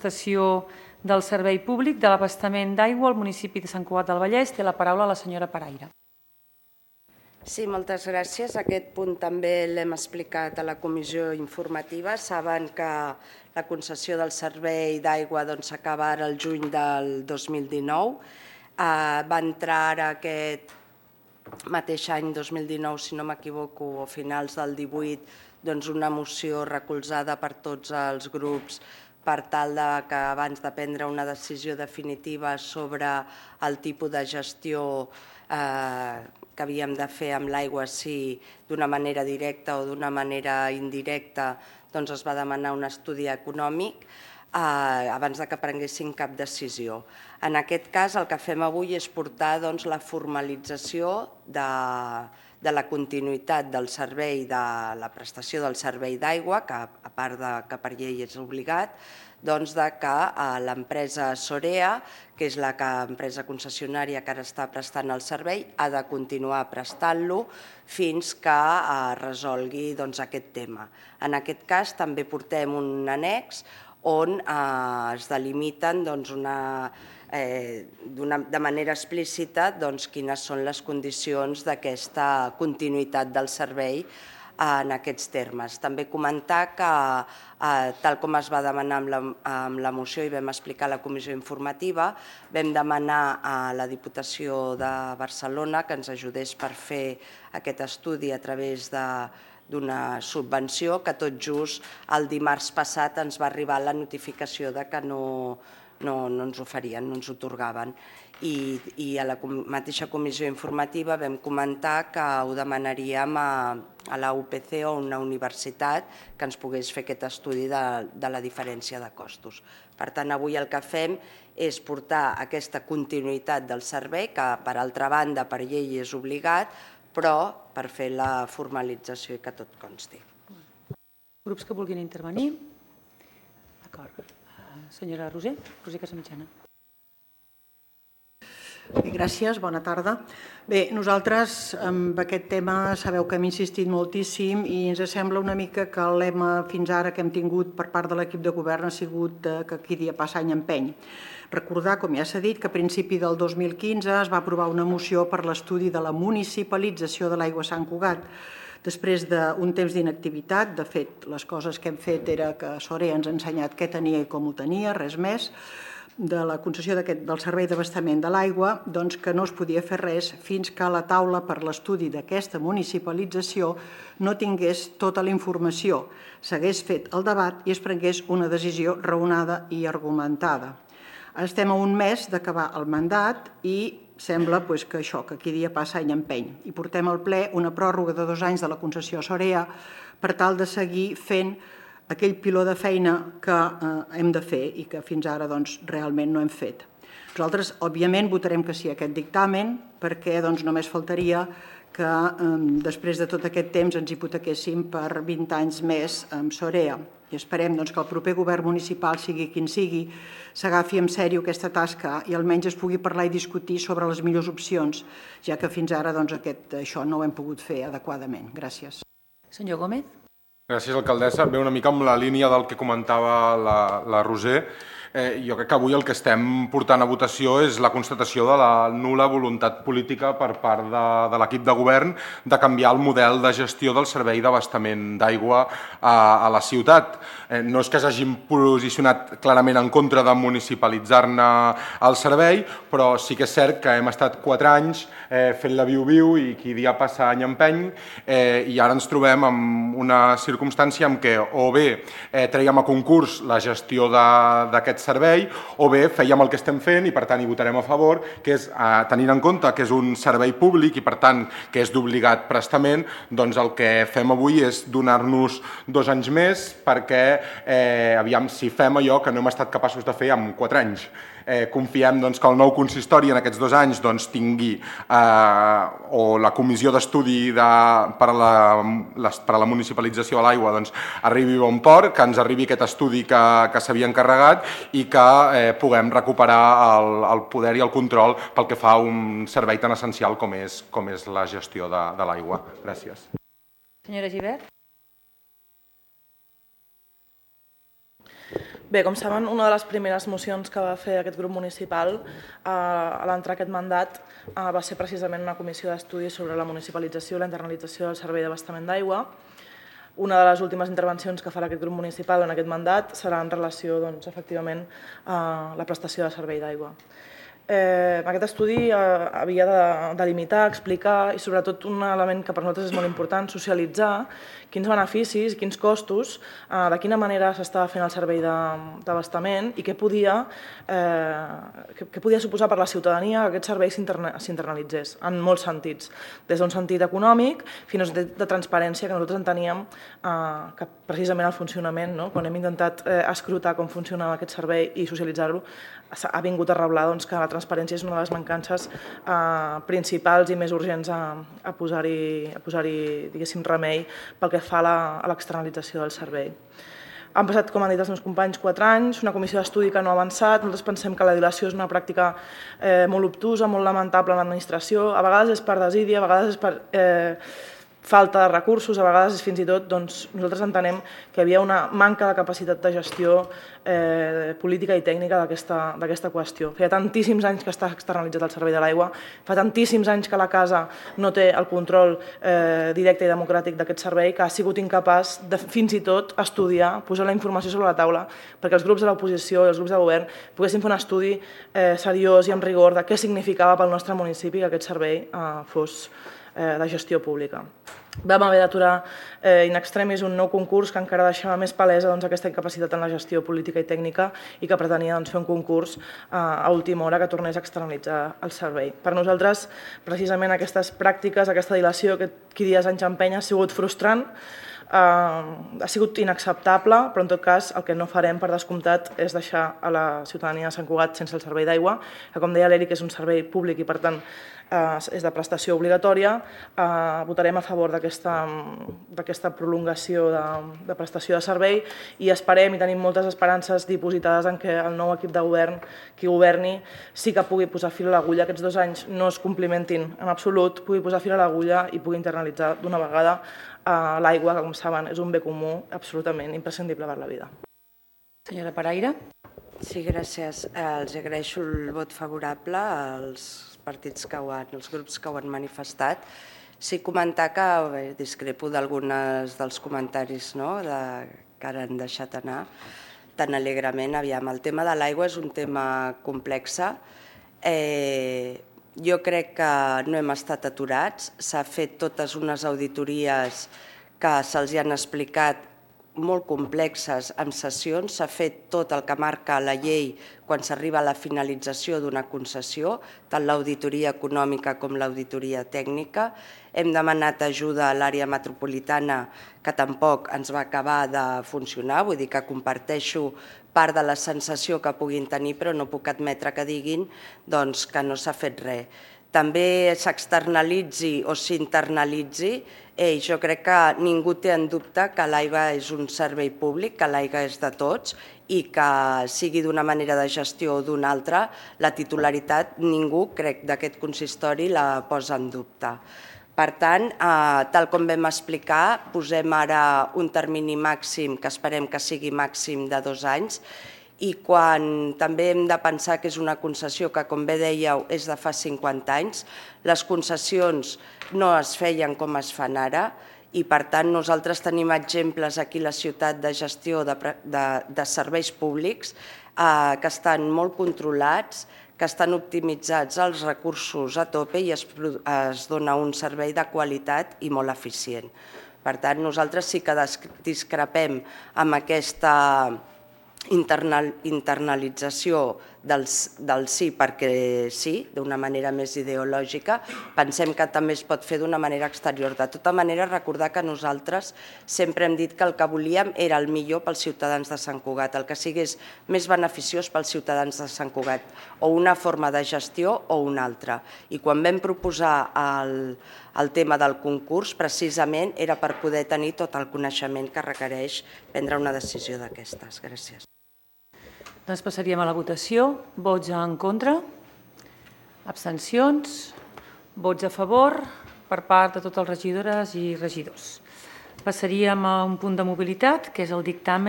prestació del servei públic de l'abastament d'aigua al municipi de Sant Cugat del Vallès. Té la paraula la senyora Paraire. Sí, moltes gràcies. Aquest punt també l'hem explicat a la comissió informativa. Saben que la concessió del servei d'aigua s'acaba ara el juny del 2019. Va entrar ara aquest mateix any 2019, si no m'equivoco, o finals del 18, una moció recolzada per tots els grups per tal que abans de prendre una decisió definitiva sobre el tipus de gestió que havíem de fer amb l'aigua, si d'una manera directa o d'una manera indirecta, es va demanar un estudi econòmic abans que prenguessin cap decisió. En aquest cas, el que fem avui és portar la formalització de la continuïtat del servei, de la prestació del servei d'aigua, que a part que per llei és obligat, que l'empresa Sorea, que és l'empresa concessionària que ara està prestant el servei, ha de continuar prestant-lo fins que resolgui aquest tema. En aquest cas també portem un annex on es delimiten de manera explícita quines són les condicions d'aquesta continuïtat del servei en aquests termes. També comentar que, tal com es va demanar amb la moció i vam explicar a la comissió informativa, vam demanar a la Diputació de Barcelona que ens ajudés per fer aquest estudi a través d'una subvenció, que tot just el dimarts passat ens va arribar la notificació que no ens ho farien, no ens ho atorgaven. I a la mateixa comissió informativa vam comentar que ho demanaríem a la UPC o a una universitat que ens pogués fer aquest estudi de la diferència de costos. Per tant, avui el que fem és portar aquesta continuïtat del servei, que per altra banda per llei és obligat, però per fer la formalització i que tot consti. Grups que vulguin intervenir? D'acord. Senyora Roser, Roser Casamitjana. Gràcies, bona tarda. Bé, nosaltres amb aquest tema sabeu que hem insistit moltíssim i ens sembla una mica que el lema fins ara que hem tingut per part de l'equip de govern ha sigut que qui dia passa any empeny. Recordar, com ja s'ha dit, que a principi del 2015 es va aprovar una moció per l'estudi de la municipalització de l'aigua a Sant Cugat. Després d'un temps d'inactivitat, de fet, les coses que hem fet era que Sorea ens ha ensenyat què tenia i com ho tenia, res més, de la concessió del servei d'abastament de l'aigua, doncs que no es podia fer res fins que la taula per l'estudi d'aquesta municipalització no tingués tota la informació, s'hagués fet el debat i es prengués una decisió raonada i argumentada. Estem a un mes d'acabar el mandat i sembla que això, que aquí dia passa any empeny. I portem al ple una pròrroga de 2 anys de la concessió a Sorea per tal de seguir fent aquell piló de feina que hem de fer i que fins ara realment no hem fet. Nosaltres, òbviament, votarem que sí a aquest dictamen perquè només faltaria que després de tot aquest temps ens hipotequéssim per 20 anys més amb Sorea. I esperem que el proper govern municipal, sigui quin sigui, s'agafi en sèrio aquesta tasca i almenys es pugui parlar i discutir sobre les millors opcions, ja que fins ara això no ho hem pogut fer adequadament. Gràcies. Senyor Gómez. Gràcies, alcaldessa. Ve una mica amb la línia del que comentava la Roser. Jo crec que avui el que estem portant a votació és la constatació de la nul·la voluntat política per part de l'equip de govern de canviar el model de gestió del servei d'abastament d'aigua a la ciutat. No és que s'hagin posicionat clarament en contra de municipalitzar-ne el servei, però sí que és cert que hem estat 4 anys fent la viu-viu i qui dia passa any empeny, i ara ens trobem en una circumstància en què o bé traiem a concurs la gestió d'aquest servei o bé fèiem el que estem fent i per tant hi votarem a favor, que és tenint en compte que és un servei públic i per tant que és d'obligat prestament, doncs el que fem avui és donar-nos 2 anys més perquè aviam si fem allò que no hem estat capaços de fer en 4 anys. Confiem que el nou consistori en aquests 2 anys tingui o la comissió d'estudi per a la municipalització de l'aigua arribi a bon port, que ens arribi aquest estudi que s'havia encarregat i que puguem recuperar el poder i el control pel que fa a un servei tan essencial com és la gestió de l'aigua. Gràcies. Senyora Gibert. Bé, com saben, una de les primeres mocions que va fer aquest grup municipal a l'entrar aquest mandat va ser precisament una comissió d'estudi sobre la municipalització i la internalització del servei d'abastament d'aigua. Una de les últimes intervencions que farà aquest grup municipal en aquest mandat serà en relació, efectivament, a la prestació de servei d'aigua. Aquest estudi havia de delimitar, explicar i sobretot un element que per nosaltres és molt important, socialitzar quins beneficis i quins costos, de quina manera s'estava fent el servei d'abastament i què podia suposar per la ciutadania que aquest servei s'internalitzés en molts sentits, des d'un sentit econòmic fins a de transparència que nosaltres enteníem que precisament el funcionament, quan hem intentat escrutar com funcionava aquest servei i socialitzar-lo, ha vingut a reblar que la transparència és una de les mancances principals i més urgents a posar-hi, diguéssim, remei pel que fa a l'externalització del servei. Han passat, com han dit els meus companys, 4 anys, una comissió d'estudi que no ha avançat. Nosaltres pensem que la dilació és una pràctica molt obtusa, molt lamentable en l'administració. A vegades és per desídia, a vegades és per falta de recursos, a vegades és fins i tot, nosaltres entenem que hi havia una manca de capacitat de gestió política i tècnica d'aquesta qüestió. Feia tantíssims anys que està externalitzat el servei de l'aigua, fa tantíssims anys que la casa no té el control directe i democràtic d'aquest servei que ha sigut incapaç de fins i tot estudiar, posar la informació sobre la taula perquè els grups de l'oposició i els grups de govern poguessin fer un estudi seriós i amb rigor de què significava pel nostre municipi que aquest servei fos de gestió pública. Vam haver d'aturar in extremis un nou concurs que encara deixava més palesa aquesta incapacitat en la gestió política i tècnica i que pretenia fer un concurs a última hora que tornés a externalitzar el servei. Per nosaltres, precisament aquestes pràctiques, aquesta dilació que qui dies anys empenya ha sigut frustrant, ha sigut inacceptable, però en tot cas el que no farem per descomptat és deixar a la ciutadania de Sant Cugat sense el servei d'aigua, que com deia l'Eric és un servei públic i per tant és de prestació obligatòria. Votarem a favor d'aquesta prolongació de prestació de servei i esperem i tenim moltes esperances dipositades en què el nou equip de govern, qui governi, sí que pugui posar fil a l'agulla, aquests 2 anys no es complimentin en absolut, pugui posar fil a l'agulla i pugui internalitzar d'una vegada l'aigua, que com saben és un bé comú absolutament imprescindible per la vida. Senyora Paraire. Sí, gràcies. Els agraeixo el vot favorable als partits els grups que ho han manifestat. Sí comentar que discrepo d'alguns dels comentaris que ara han deixat anar tan alegrement. Aviam, el tema de l'aigua és un tema complex. Jo crec que no hem estat aturats. S'ha fet totes unes auditories que se'ls han explicat molt complexes en sessions. S'ha fet tot el que marca la llei quan s'arriba a la finalització d'una concessió, tant l'auditoria econòmica com l'auditoria tècnica. Hem demanat ajuda a l'àrea metropolitana, que tampoc ens va acabar de funcionar, vull dir que comparteixo part de la sensació que puguin tenir, però no puc admetre que diguin que no s'ha fet res. També s'externalitzi o s'internalitzi, jo crec que ningú té en dubte que l'aigua és un servei públic, que l'aigua és de tots i que sigui d'una manera de gestió o d'una altra, la titularitat ningú, crec, d'aquest consistori la posa en dubte. Per tant, tal com vam explicar, posem ara un termini màxim, que esperem que sigui màxim de 2 anys, i quan també hem de pensar que és una concessió que, com bé dèieu, és de fa 50 anys, les concessions no es feien com es fan ara i, per tant, nosaltres tenim exemples aquí a la ciutat de gestió de serveis públics que estan molt controlats, que estan optimitzats els recursos a tope i es dona un servei de qualitat i molt eficient. Per tant, nosaltres sí que discrepem amb aquesta internalització del sí perquè sí, d'una manera més ideològica. Pensem que també es pot fer d'una manera exterior. De tota manera, recordar que nosaltres sempre hem dit que el que volíem era el millor pels ciutadans de Sant Cugat, el que sigués més beneficiós pels ciutadans de Sant Cugat, o una forma de gestió o una altra. I quan vam proposar el tema del concurs, precisament era per poder tenir tot el coneixement que requereix prendre una decisió d'aquestes. Gràcies. Doncs passaríem a la votació. Vots en contra? Abstencions? Vots a favor per part de totes les regidores i regidors. Passaríem a un punt de mobilitat, que és el dictamen